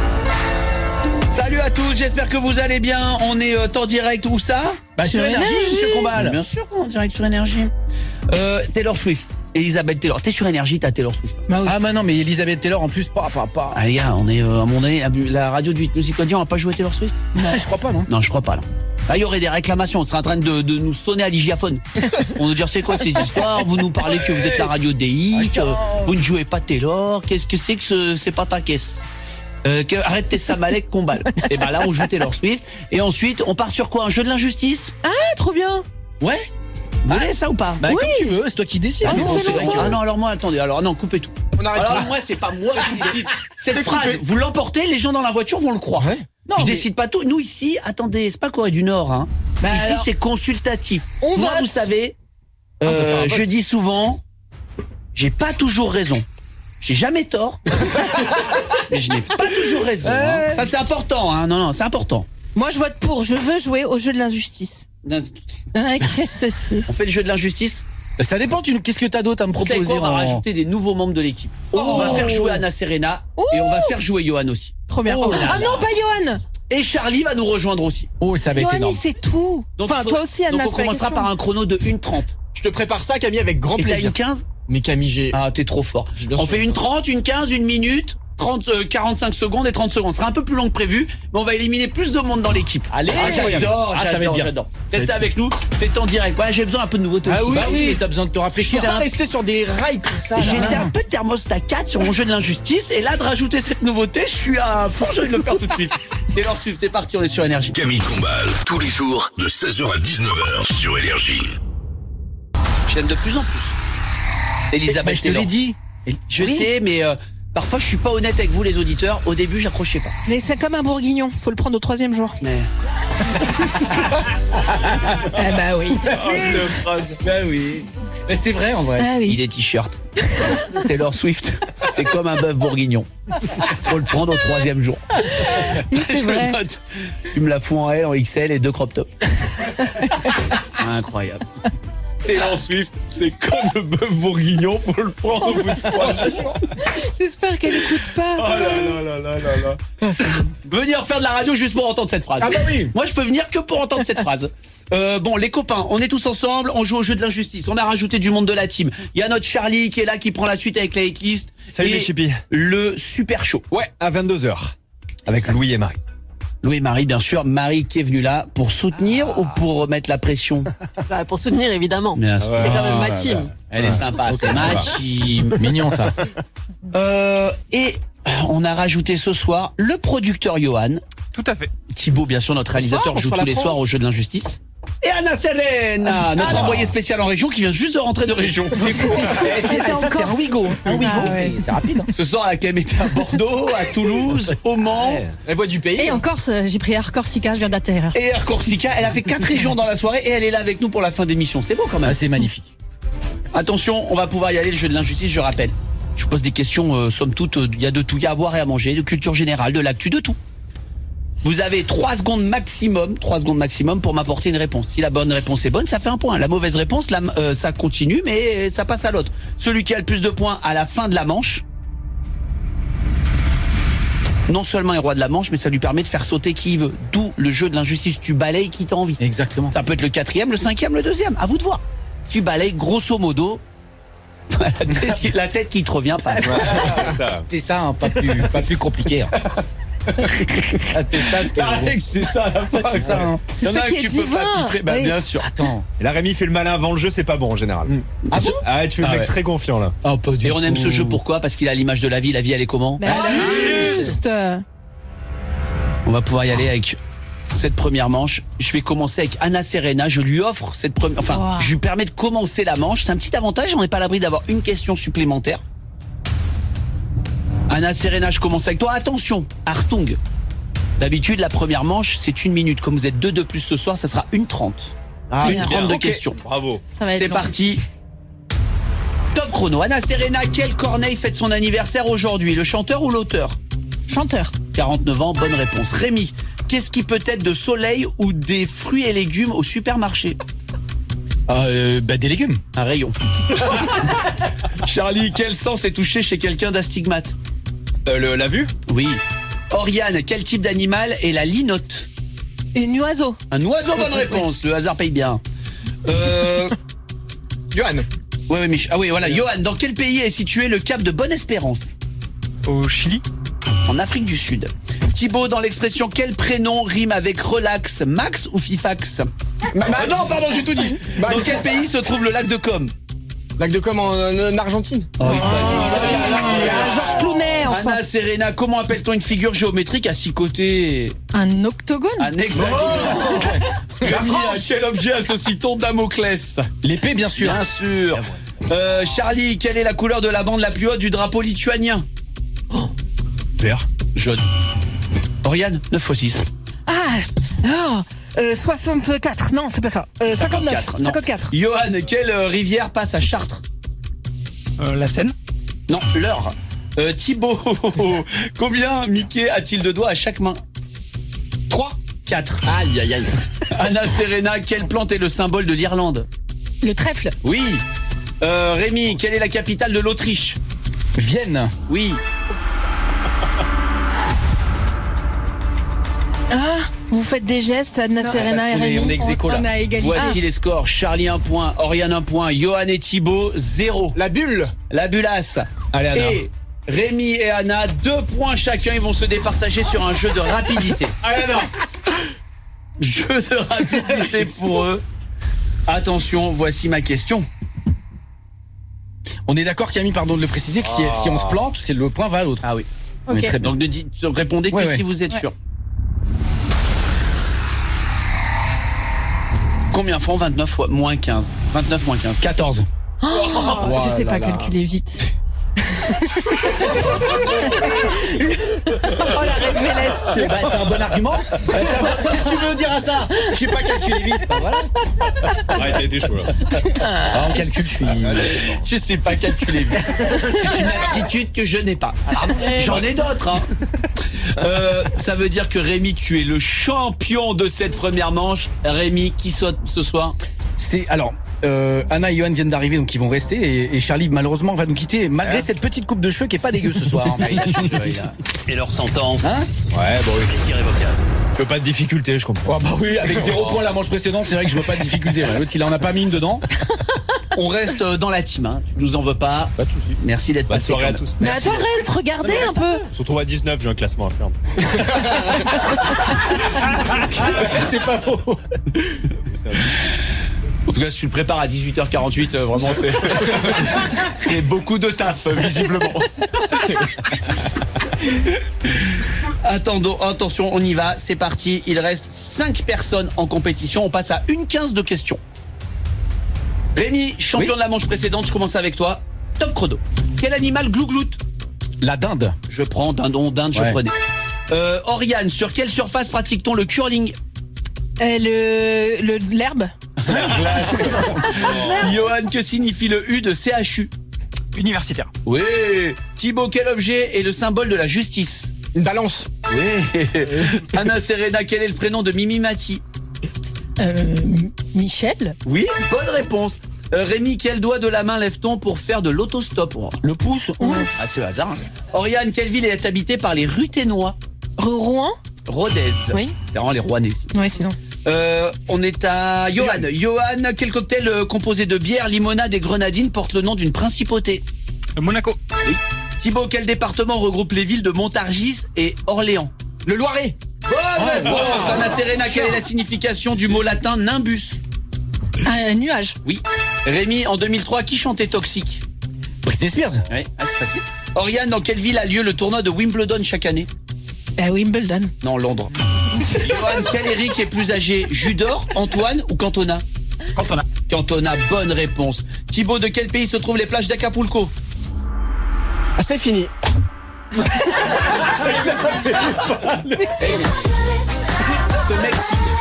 Salut à tous, j'espère que vous allez bien. On est en direct où ça? Sur Énergie. Monsieur Combal. Bien sûr qu'on est en direct sur Énergie. Taylor Swift, Elisabeth Taylor. T'es sur Énergie, t'as Taylor Swift. Ah, bah non, mais Elisabeth Taylor en plus, pas. Ah les gars, on est à mon avis, la radio du Hit Music Audio, on va pas jouer Taylor Swift? Je crois pas, non. Non, je crois pas, là. Là, il y aurait des réclamations. On serait en train de nous sonner à l'hygiaphone. On nous dire, c'est quoi ces histoires? Vous nous parlez que vous êtes la radio des hits, vous ne jouez pas Taylor. Qu'est-ce que c'est que c'est pas ta caisse? Arrête tes samalek Combal. Et ben là, on joue Taylor Swift. Et ensuite, on part sur quoi? Un jeu de l'injustice? Ah, trop bien. Ouais? Vous voulez ça ou pas? Bah, comme tu veux, c'est toi qui décides. Ah, Non, ça fait c'est vrai longtemps. que- ah non, alors moi, attendez, alors non, coupez tout. On arrête Alors tout. moi, c'est pas moi qui décide. Cette phrase, vous l'emportez, les gens dans la voiture vont le croire. Ouais. Non, je mais- décide pas tout. Nous ici, attendez, c'est pas Corée du Nord, hein. Bah Ici, alors- c'est consultatif. On Moi, vote. vous savez, on peut faire un vote. je dis souvent, j'ai pas toujours raison. J'ai jamais tort, mais je n'ai pas toujours raison. Hein. Ça, c'est important, hein. Non, c'est important. Moi, je vote pour. Je veux jouer au jeu de l'injustice. Avec ceci. On fait le jeu de l'injustice. Ça dépend, qu'est-ce que t'as d'autre à me Vous savez proposer quoi, on va en- rajouter des nouveaux membres de l'équipe. On va faire jouer Anna Serena et on va faire jouer Johan aussi. Trop bien. Oh là Ah là. non, pas Johan. Et Charlie va nous rejoindre aussi. Oh, ça va être Johan, énorme. il sait tout. Donc, Enfin, il faut- toi aussi, Anna, Donc on c'est pas la commencera question. par un chrono de 1:30. Je te prépare ça, Camille, avec grand Et t'as plaisir. une 15? Mais Camille, j'ai. Ah, t'es trop fort. bien On sûr. fait une 30, une 15, une minute, 45 secondes et 30 secondes. Ce sera un peu plus long que prévu, mais on va éliminer plus de monde dans l'équipe. Allez, j'adore, ah, ça va être bien. j'adore. Ça va Restez être avec nous, c'est en direct. Ouais, j'ai besoin un peu de nouveautés Ah aussi. oui, Bah oui, t'as besoin de te rafraîchir. J'étais Pas un- rester sur des rails comme ça. là. J'étais un peu thermostat 4 sur mon jeu de l'injustice et là de rajouter cette nouveauté, je suis à fond, j'ai envie de le faire tout de suite. Taylor Swift, c'est parti, on est sur Énergie. Camille Combal, tous les jours de 16h à 19h sur Énergie. J'aime de plus en plus. Elisabeth Bah, je te Taylor. l'ai dit. Je Oui. sais, mais parfois je suis pas honnête avec vous les auditeurs. Au début, j'accrochais pas. Mais c'est comme un bourguignon. Faut le prendre au 3e jour. Mais Ah bah oui. Bah oui. Mais c'est vrai, en vrai. Ah oui. il est t-shirt. Taylor Swift, c'est comme un bœuf bourguignon. Faut le prendre au 3e jour. Oui, c'est Je le vrai. note. Tu me la fous en L, en XL et 2 crop tops. Incroyable. Taylor Swift, c'est comme le bœuf bourguignon, faut le prendre au bout de 3 jours. J'espère qu'elle écoute pas. Venir faire de la radio juste pour entendre cette phrase. Ah bah oui. Moi, je peux venir que pour entendre cette phrase. Bon, les copains, on est tous ensemble, on joue au jeu de l'injustice. On a rajouté du monde de la team. Il y a notre Charlie qui est là, qui prend la suite avec la hitlist. Salut Et les chippies. le super show. Ouais, à 22h. Avec Louis et Marie. Louis et Marie, bien sûr. Marie qui est venue là pour soutenir ou pour mettre la pression? Bah, pour soutenir, évidemment. Bien sûr. C'est quand même ma team. Elle est sympa, c'est ma team. Mignon, ça. Et on a rajouté ce soir le producteur Johan. Tout à fait. Thibaut, bien sûr, notre réalisateur, Bonsoir, joue bonsoir tous la les France. soirs au jeu de l'injustice. Et Anna Serena, notre envoyé spécial en région qui vient juste de rentrer de région. Ça, c'est un Ouigo. Un Ouigo, Ah ouais. c'est rapide. hein. Ce soir, elle a quand même été à Bordeaux, à Toulouse, au Mans Elle voit du pays. Et en Corse, j'ai pris Air Corsica, je viens d'atterrir. et Air Corsica. Elle a fait 4 régions dans la soirée et elle est là avec nous pour la fin d'émission. C'est beau quand même. Ah, c'est magnifique. Attention, on va pouvoir y aller, le jeu de l'injustice, je rappelle. Je vous pose des questions, somme toute, il y a de tout, il y a à boire et à manger, de culture générale, de l'actu, de tout. Vous avez 3 secondes maximum pour m'apporter une réponse. Si la bonne réponse est bonne, ça fait un point. La mauvaise réponse, ça continue, mais ça passe à l'autre. Celui qui a le plus de points à la fin de la manche, non seulement est roi de la manche, mais ça lui permet de faire sauter qui il veut. D'où le jeu de l'injustice. Tu balayes qui t'as envie. Exactement. Ça peut être le 4e, le 5e, le 2e. À vous de voir. Tu balayes grosso modo la tête qui te revient pas. C'est ça, hein, pas plus compliqué. Hein. C'est ça la fin. C'est ça. Hein. C'est ça qui est divin. Bah, bien sûr. Attends. Et là, Rémi fait le malin avant le jeu, c'est pas bon en général. Ah bon? Ah, tu fais le mec très confiant là. Oh, pas du Et tout. on aime ce jeu pourquoi? Parce qu'il a l'image de la vie. La vie, elle est comment? Juste. On va pouvoir y aller avec cette première manche. Je vais commencer avec Anna Serena. Je lui offre cette première. Enfin, je lui permets de commencer la manche. C'est un petit avantage. On n'est pas à l'abri d'avoir une question supplémentaire. Anna Serena, je commence avec toi. Attention, Hartung. D'habitude, la première manche, c'est 1 minute. Comme vous êtes 2 de plus ce soir, ça sera 1:30. Ah, 1:30 de ok. questions. Bravo. Ça va être C'est long. parti. Top chrono. Anna Serena, quel Corneille fête son anniversaire aujourd'hui? Le chanteur ou l'auteur? Chanteur. 49 ans, bonne réponse. Rémi, qu'est-ce qui peut être de soleil ou des fruits et légumes au supermarché? Des légumes. Un rayon. Charlie, quel sens est touché chez quelqu'un d'astigmate? La vue? Oui. Oriane, quel type d'animal est la linotte? Une oiseau. Un oiseau, bonne réponse. Le hasard paye bien. Johan. Ouais, Mich. Ah oui, voilà. Johan, dans quel pays est situé le cap de Bonne-Espérance? Au Chili. En Afrique du Sud. Thibaut, dans l'expression quel prénom rime avec relax? Max ou Fifax? Non, pardon, j'ai tout dit. Dans quel pays se trouve le lac de Com? Lac de Com en Argentine. Oh, il fallait. Georges Clooney, enfin. Anna Serena, comment appelle-t-on une figure géométrique à 6 côtés? Un octogone. Un hexagone. Rémi, à quel objet associe-t-on Damoclès? L'épée, bien sûr. Bien sûr. Charlie, quelle est la couleur de la bande la plus haute du drapeau lituanien? Vert. Jaune. Oriane, 9 x 6. 64. Non, c'est pas ça. 59. 54. Johan, quelle rivière passe à Chartres? La Seine. Non, l'Eure. Thibaut, combien Mickey a-t-il de doigts à chaque main? 3. 4. Aïe, aïe, aïe. Anna Serena, quelle plante est le symbole de l'Irlande? Le trèfle. Oui. Rémi, quelle est la capitale de l'Autriche? Vienne. Oui. Vous faites des gestes, Anna Serena et Rémi. On est ex-aequo, là. On a égalité. Voici les scores. Charlie 1 point, Oriane 1 point, Johan et Thibaut 0. La bulle. La bulasse. Allez, Anna. Et Rémi et Anna 2 points chacun. Ils vont se départager sur un jeu de rapidité. Allez, non. Jeu de rapidité pour eux. Attention, voici ma question. On est d'accord, Camille, pardon de le préciser, que si on se plante, c'est le point va à l'autre. Ah oui. Ok. Très bien. Donc répondez que Ouais, si ouais. vous êtes sûr. Combien font 29 fois moins 15? 29 moins 15. 14. Je sais pas calculer vite. Oh la révélation. C'est un bon argument. Qu'est-ce que tu veux dire à ça? Je sais pas calculer vite. Bah, voilà. Ouais, t'as été chaud là. En calcul, je suis. Je sais pas calculer vite. C'est une aptitude que je n'ai pas. J'en ai d'autres. Hein. Ça veut dire que Rémi, tu es le champion de cette première manche. Rémi, qui saute ce soir? C'est alors. Anna et Johan viennent d'arriver, donc ils vont rester, et Charlie malheureusement va nous quitter malgré cette petite coupe de cheveux qui est pas dégueu ce soir. Et leur sentence Ouais, bon, oui. est irrévocable. Je veux pas de difficulté, je comprends. Oh bah oui, avec 0 point la manche précédente, c'est vrai que je veux pas de difficulté. L'autre, il en a pas mis une dedans. On reste dans la team, hein. Tu nous en veux pas. Pas de soucis. Merci d'être Bonne passé. soirée quand à même. tous. Mais attends, reste, regardez un peu. On se retrouve à 19, j'ai un classement à faire. C'est pas faux. En tout cas, si tu le prépares à 18h48, vraiment, c'est beaucoup de taf, visiblement. Attention, on y va, c'est parti. Il reste 5 personnes en compétition. On passe à 1:15 de questions. Rémi, champion Oui. de la manche précédente, je commence avec toi. Top chrono. Quel animal glougloute? La dinde. Je prends dindon, dinde, je Ouais. prenais. Oriane, sur quelle surface pratique-t-on le curling? L'herbe. Johan, que signifie le U de CHU? Universitaire. Oui. Thibaut, quel objet est le symbole de la justice? Une balance. Oui. Anna Serena, quel est le prénom de Mimi Mati? Michel. Oui, bonne réponse. Rémi, quel doigt de la main lève-t-on pour faire de l'autostop? Le pouce. Ah, c'est le hasard. Hein. Oriane, quelle ville est habitée par les Ruténois? Rouen. Rodez. Oui. C'est vraiment les Rouennais. Oui, sinon. On est à Johan. Johan, quel cocktail composé de bière, limonade et grenadine porte le nom d'une principauté? Monaco. Oui. Thibaut, quel département regroupe les villes de Montargis et Orléans? Le Loiret. Bonne réponse. Anna Serena, quelle est la signification du mot latin nimbus? Un nuage. Oui. Rémi, en 2003, qui chantait Toxique? Britney Spears. Oui, c'est facile. Oriane, dans quelle ville a lieu le tournoi de Wimbledon chaque année? Wimbledon. Non, Londres. Johan, quel Eric est plus âgé? Judor, Antoine ou Cantona? Cantona. Cantona, bonne réponse. Thibaut, de quel pays se trouvent les plages d'Acapulco? Ah, c'est fini. Ce mec.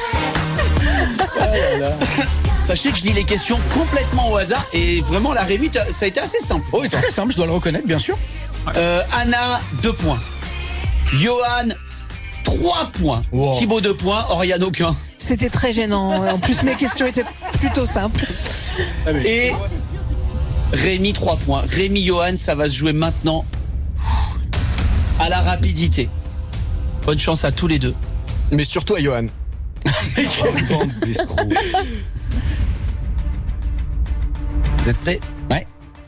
Sachez que je lis les questions complètement au hasard et vraiment la Rémi, ça a été assez simple. Oh, très simple, je dois le reconnaître, bien sûr. Anna, 2 points. Johan, 3 points. Wow. Thibaut, 2 points. Oriane, aucun. C'était très gênant. En plus, mes questions étaient plutôt simples. Et Rémi, 3 points. Rémi, Johan, ça va se jouer maintenant à la rapidité. Bonne chance à tous les deux. Mais surtout à Johan. Quelle bande d'escrocs. Vous êtes prêts? Ouais.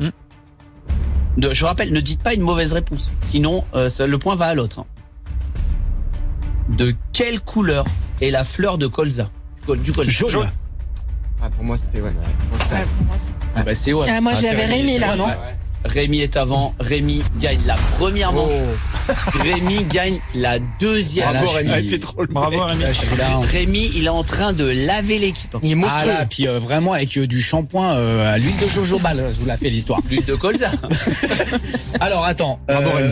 Je rappelle, ne dites pas une mauvaise réponse. Sinon, le point va à l'autre. Hein. De quelle couleur est la fleur de colza? Du colza. Jaune. Ah, pour moi, c'était, ouais. Ah bah c'est ouais. Ah, moi, j'avais Rémi, là. Non. Rémi est avant. Rémi gagne la première manche. Rémi gagne la deuxième. Bravo, Là, Rémi. je Il fait trop le Bravo, mec. Rémi. Là, je suis là, hein. Rémi, il est en train de laver l'équipe. Il est monstrueux. Ah là, puis vraiment avec du shampoing à l'huile de jojoba, là, je vous la fais l'histoire. L'huile de colza. Alors attends, Bravo, Rémi.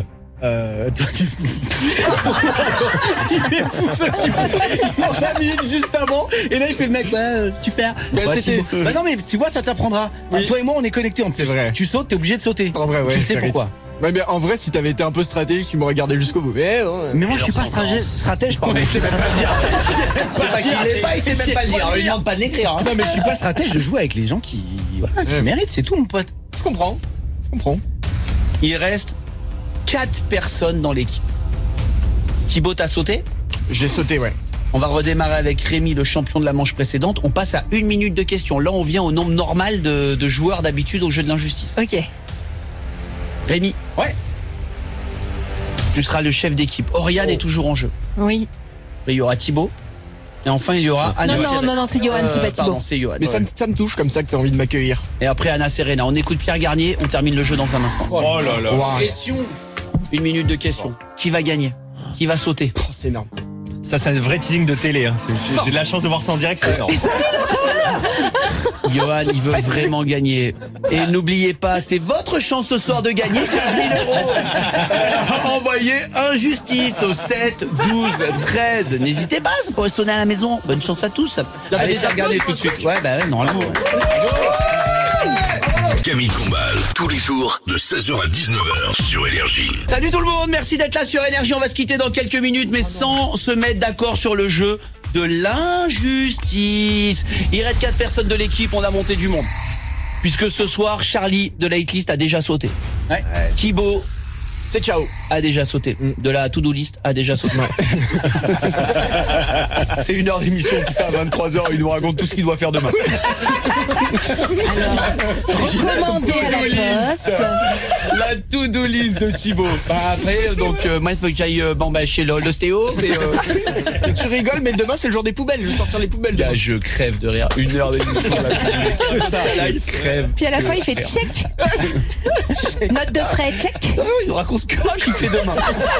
Il est fou ce type. Il l'a mis juste avant et là il fait le mec super. Bah non mais tu vois ça t'apprendra. Oui. Toi et moi on est connectés en plus. C'est vrai. Tu sautes, t'es obligé de sauter. En vrai, ouais. Tu le sais c'est pourquoi. Ouais, mais en vrai, si t'avais été un peu stratégique, tu m'aurais gardé jusqu'au bout. Mais moi je suis pas stratège pardon. Il sait même pas le dire. C'est pas qu'il l'est pas, il sait même pas le dire. Il demande pas de l'écrire. Hein. Non mais je suis pas stratège, je joue avec les gens qui méritent, c'est tout mon pote. Je comprends. Il reste 4 personnes dans l'équipe. Thibaut, t'as sauté? J'ai sauté, ouais. On va redémarrer avec Rémi, le champion de la manche précédente. On passe à 1 minute de questions. Là, on vient au nombre normal de joueurs d'habitude au jeu de l'injustice. Ok. Rémi. Ouais. Tu seras le chef d'équipe. Oriane est toujours en jeu. Oui. Il y aura Thibaut. Et enfin, il y aura Anna Serena. Non, c'est Johan, c'est pas Pardon, Thibaut. c'est Johan. Mais ça me touche comme ça que t'as envie de m'accueillir. Et après, Anna Serena. On écoute Pierre Garnier. On termine le jeu dans un instant. Oh là là. Wow. Question. 1 minute de questions. Qui va gagner? Qui va sauter? Oh, c'est énorme. Ça, c'est un vrai teasing de télé. Hein. J'ai de la chance de voir ça en direct, c'est énorme. Johan, il veut vraiment gagner. Et n'oubliez pas, c'est votre chance ce soir de gagner 15 000 €. Envoyez injustice au 7 12 13. N'hésitez pas, ça pourrait sonner à la maison. Bonne chance à tous. Allez, ça regarder tout de suite. Ouais, bah ouais, normalement. Camille Combal, tous les jours de 16h à 19h sur Énergie. Salut tout le monde, merci d'être là sur Énergie. On va se quitter dans quelques minutes, mais sans se mettre d'accord sur le jeu de l'injustice. Il reste 4 personnes de l'équipe, on a monté du monde. Puisque ce soir, Charlie de la hitlist a déjà sauté. Ouais. Thibaut, C'est ciao. a déjà sauté. De la to-do list a déjà sauté. C'est 1 heure d'émission qui fait à 23h, il nous raconte tout ce qu'il doit faire demain. Recommandé à la poste. La to-do list de Thibaut. Après, donc, moi, il faut que j'aille chez l'ostéo. Tu rigoles, mais demain c'est le jour des poubelles. Je vais sortir les poubelles. Là, je crève de rire. 1 heure d'émission. Là, il crève. Puis à la fin, il fait check. Note de frais, check. Il nous raconte que ce qu'il fait demain.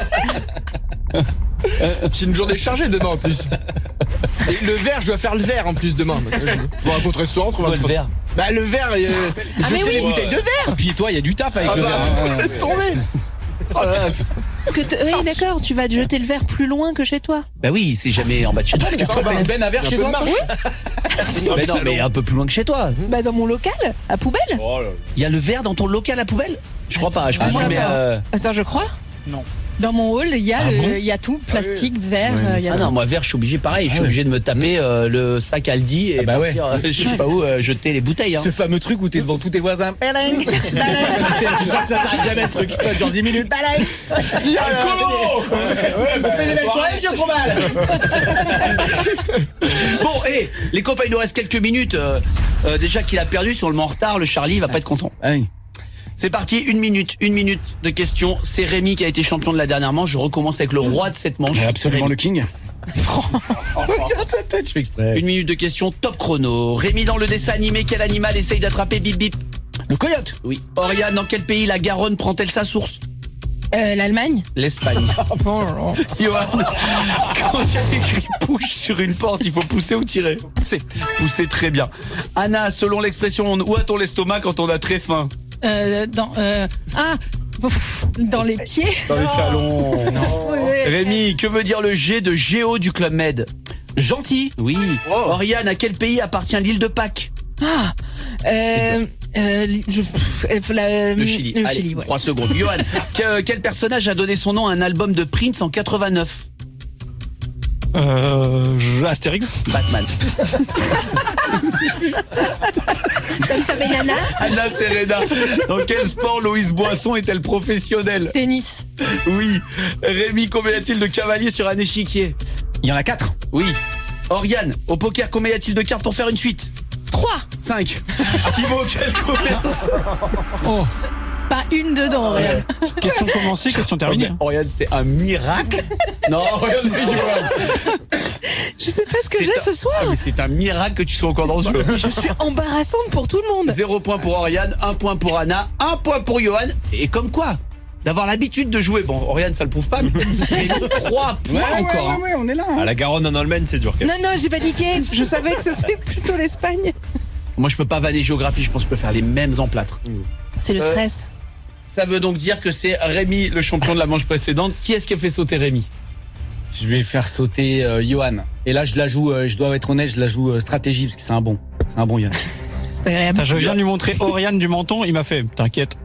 J'ai une journée chargée demain en plus. Et le verre, je dois faire le verre en plus demain. Je vous raconterai ce soir. Le verre. Bah le verre, jeter les bouteilles de verre. Et puis toi il y a du taf avec le verre. Laisse tomber. Oh là là. Parce que oui, d'accord, tu vas te jeter le verre plus loin que chez toi. Bah oui, c'est jamais en bas de chez toi. Parce que toi t'as une benne à verre chez toi. Mais non, mais un peu plus loin que chez toi. Bah dans mon local, à poubelle. Oh là. Il y a le verre dans ton local à poubelle? Je crois pas. Je pense que tu mets, Attends, je crois. Dans mon hall, il y a tout, plastique, verre, il y a Ah tout. non, moi, verre, je suis obligé pareil. Je suis obligé de me taper le sac Aldi et partir, je sais pas où, jeter les bouteilles. Hein. Ce fameux truc où t'es devant tous tes voisins. Tu sens que ça s'arrête jamais le truc. Ça dure 10 minutes. Qui a le colo On fait des belles soirées, vieux Cromal. Bon, les copains, il nous reste quelques minutes. Déjà qu'il a perdu, si on le met en retard, le Charlie va pas être content. C'est parti, une minute de questions. C'est Rémi qui a été champion de la dernière manche. Je recommence avec le roi de cette manche. Absolument le king. Regarde sa tête, je fais exprès. Une minute de questions, top chrono. Rémi, dans le dessin animé, quel animal essaye d'attraper Bip Bip? Le coyote. Oui. Oriane, dans quel pays la Garonne prend-elle sa source? L'Allemagne. L'Espagne. Johan, quand il y a écrit push sur une porte, il faut pousser ou tirer? Pousser très bien. Anna, selon l'expression, où a-t-on l'estomac quand on a très faim? Dans les pieds. Dans les talons. Rémi, que veut dire le G de Géo du Club Med? Gentil. Oui. Oriane, à quel pays appartient l'île de Pâques? Le Chili. Le Allez, Chili, ouais. 3 secondes. Johan, quel personnage a donné son nom à un album de Prince en 89? Astérix. Batman. T'avais Nana. Anna Serena. Dans quel sport Loïs Boisson est-elle professionnelle? Tennis. Oui. Rémi, combien y a-t-il de cavaliers sur un échiquier? Il y en a 4. Oui. Oriane, au poker, combien y a-t-il de cartes pour faire une suite? 3. 5. Thibaut, quel commerce? Pas une dedans, Oriane. Question commencée, question terminée. Oriane, c'est un miracle. Non, Oriane, mais Johan. Je sais pas ce que j'ai ce soir. Mais c'est un miracle que tu sois encore dans ce jeu. Je suis embarrassante pour tout le monde. 0 point pour Oriane, 1 point pour Anna, 1 point pour Johan. Et comme quoi, d'avoir l'habitude de jouer. Bon, Oriane, ça le prouve pas, mais 3 points encore. Ouais, on est là. À la Garonne en Allemagne, c'est dur. Non, j'ai paniqué. Je savais que c'était plutôt l'Espagne. Moi, je peux pas vanner géographie, je pense que je peux faire les mêmes en plâtre. C'est le stress. Ça veut donc dire que c'est Rémi, le champion de la manche précédente. Qui est-ce qui a fait sauter Rémi? Je vais faire sauter Johan. Et là, je la joue, je dois être honnête, je la joue stratégie parce que c'est un bon Johan. C'est agréable. Je viens de lui montrer Oriane du menton, il m'a fait t'inquiète.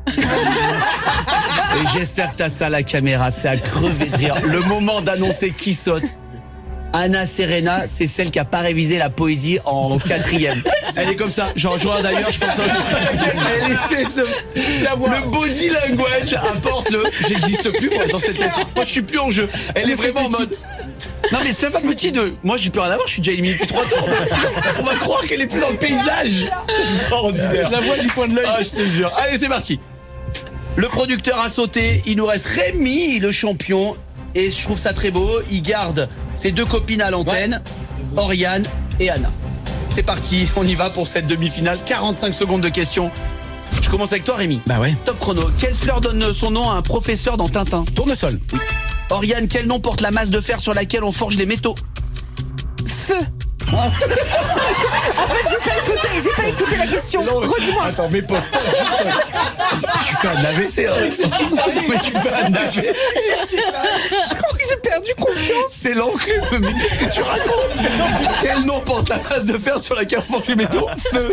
Et j'espère que t'as ça à la caméra, c'est à crever de rire. Le moment d'annoncer qui saute. Anna Serena, c'est celle qui a pas révisé la poésie en 4e. Elle est comme ça. J'en rejoins d'ailleurs, je pense. Elle essaie de le body language, apporte-le. J'existe plus moi dans cette question. Moi je suis plus en jeu. Elle est vraiment en mode. Non mais c'est pas petit de. Moi j'ai plus rien à voir, je suis déjà éliminé depuis 3 tours. On va croire qu'elle est plus dans le paysage. Je la vois du coin de l'œil. Ah je te jure. Allez c'est parti. Le producteur a sauté. Il nous reste Rémi, le champion. Et je trouve ça très beau, il garde ses 2 copines à l'antenne, Oriane et Anna. C'est parti, on y va pour cette demi-finale, 45 secondes de questions. Je commence avec toi Rémi. Bah ouais. Top chrono, quelle fleur donne son nom à un professeur dans Tintin? Tournesol. Oui. Oriane, quel nom porte la masse de fer sur laquelle on forge les métaux? Feu. En fait, j'ai pas écouté la question. Redis-moi. Attends, mais pose pas. Tu fais un AVC, hein. Mais tu fais un AVC. Je crois que j'ai perdu confiance. C'est l'enclume, mais qu'est-ce que tu racontes? Quel nom porte la masse de fer sur laquelle on forge les métaux? Feu.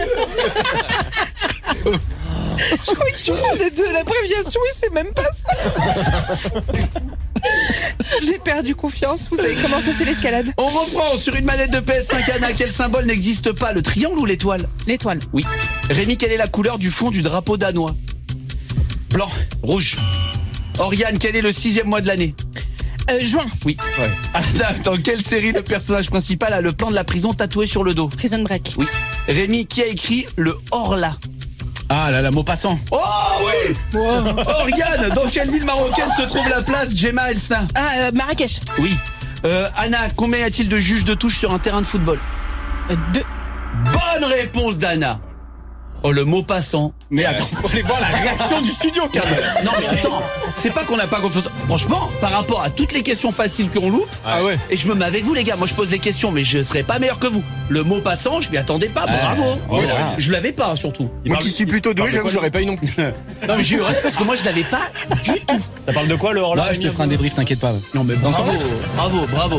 Je crois que tu parlais de l'abréviation et c'est même pas ça. J'ai perdu confiance. Vous savez comment ça c'est l'escalade. On reprend sur une manette de PS5 Anna. Quel symbole n'existe pas? Le triangle ou l'étoile? L'étoile. Oui. Rémi, quelle est la couleur du fond du drapeau danois? Blanc. Rouge. Oriane, quel est le 6e mois de l'année? Juin. Oui. Ouais. Anna, dans quelle série le personnage principal a le plan de la prison tatoué sur le dos? Prison Break. Oui. Rémi, qui a écrit le Horla? Ah là, Maupassant. Oh oui. Oriane, dans quelle ville marocaine se trouve la place Gemma Elsa? Marrakech. Oui. Anna, combien y a-t-il de juges de touche sur un terrain de football? 2. Bonne réponse d'Anna. Oh, le mot passant. Mais attends, faut aller voir la réaction du studio, quand même. Non, mais attends, c'est pas qu'on n'a pas confiance. Franchement, par rapport à toutes les questions faciles qu'on loupe, et je me mets avec vous, les gars. Moi, je pose des questions, mais je serais pas meilleur que vous. Le mot passant, je m'y attendais pas. Bravo. Voilà. Je l'avais pas, surtout. Moi qui suis plutôt doué, j'avoue que j'aurais pas eu non plus. Non, mais j'ai eu raison parce que moi, je l'avais pas du tout. Ça parle de quoi, le hors-là? Là, je te ferai un débrief, t'inquiète pas. Non, mais bravo.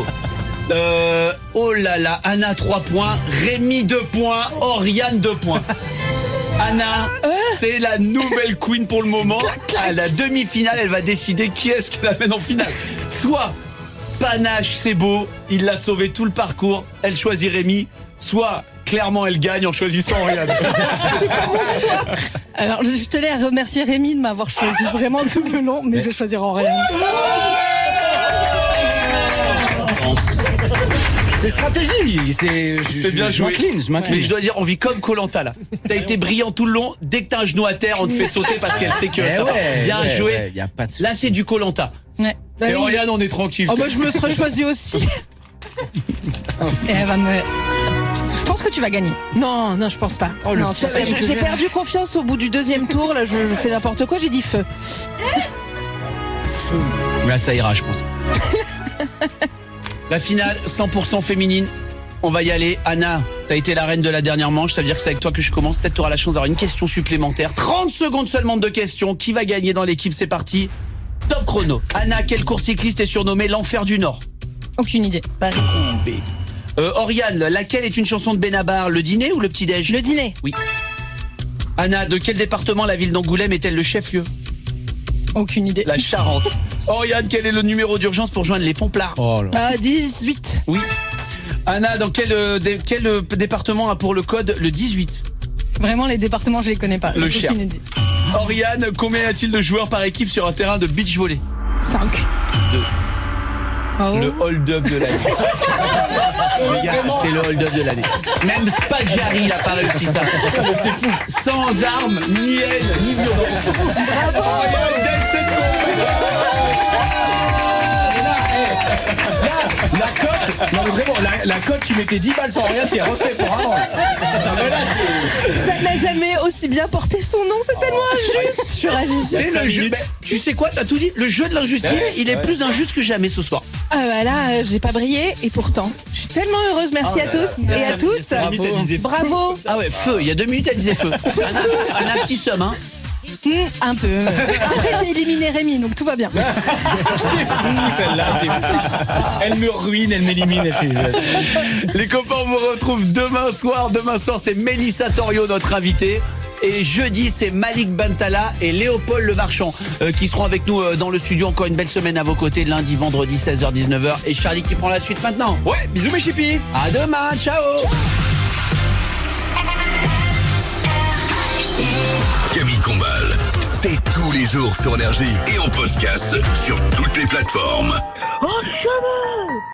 Oh là là, Anna 3 points, Rémi 2 points, Oriane 2 points. Anna, c'est la nouvelle queen pour le moment. À la demi-finale, elle va décider qui est-ce qu'elle amène en finale. Soit Panache, c'est beau, il l'a sauvé tout le parcours, elle choisit Rémi. Soit clairement elle gagne en choisissant Oriane. C'est pas mon choix. Alors, je tenais à remercier Rémi de m'avoir choisi vraiment tout le long, mais je vais choisir Oriane. C'est stratégie, c'est bien joué. Je m'incline. Mais je dois dire, on vit comme Koh-Lanta là. T'as été brillant tout le long. Dès que t'as un genou à terre, on te fait sauter parce qu'elle sait que ça va. Bien joué. Ouais, y a pas de souci. Là, c'est du Koh-Lanta. Ouais. Et Oriane, on est tranquille. Oh bah je me serais choisi aussi. Et elle va me... Je pense que tu vas gagner. Non, je pense pas. Oh, le Non, petit j'ai perdu confiance au bout du deuxième tour. Là, je fais n'importe quoi. J'ai dit feu. Là, ça ira, je pense. La finale, 100% féminine. On va y aller. Anna, t'as été la reine de la dernière manche. Ça veut dire que c'est avec toi que je commence. Peut-être t'auras la chance d'avoir une question supplémentaire. 30 secondes seulement de questions. Qui va gagner dans l'équipe? C'est parti. Top chrono. Anna, quel court cycliste est surnommé l'Enfer du Nord? Aucune idée. Paris-Roubaix. Oriane, laquelle est une chanson de Benabar? Le dîner ou le petit-déj? Le dîner. Oui. Anna, de quel département la ville d'Angoulême est-elle le chef-lieu? Aucune idée. La Charente. Oriane, quel est le numéro d'urgence pour joindre les Pomplards? 18. Oui. Anna, dans quel département a pour le code le 18? Vraiment, les départements, je les connais pas. Le Cher. Aucune idée. Oriane, combien y a-t-il de joueurs par équipe sur un terrain de beach volley? 5. 2. Oh. Le hold-up de l'année. Les gars, c'est le hold-up de l'année. Même Spaggiari, il a pas réussi ça. C'est fou. Sans armes, ni haine, ni violence. La cote, non mais vraiment, la cote, tu mettais 10 balles sans rien, t'es refait pour un an. Ça n'a jamais aussi bien porté son nom. C'est tellement injuste. Je suis ravie. C'est le jeu. Tu sais quoi, t'as tout dit. Le jeu de l'injustice, il est plus injuste que jamais ce soir. Ah bah là, j'ai pas brillé et pourtant, je suis tellement heureuse. Merci à tous et à toutes. Bravo. Ah ouais, feu. Il y a 2 minutes, elle disait feu. Un petit somme, hein. Un peu. Après, j'ai éliminé Rémi, donc tout va bien. C'est fou celle-là, c'est fou. Elle me ruine, elle m'élimine. Les copains, on vous retrouve demain soir. Demain soir, c'est Mélissa Torio, notre invitée. Et jeudi, c'est Malik Bantala et Léopold Le Marchand qui seront avec nous dans le studio. Encore une belle semaine à vos côtés, lundi, vendredi, 16h, 19h. Et Charlie qui prend la suite maintenant. Ouais, bisous mes chippies. À demain, ciao. Camille Combal, c'est tous les jours sur Énergie et en podcast sur toutes les plateformes. Oh,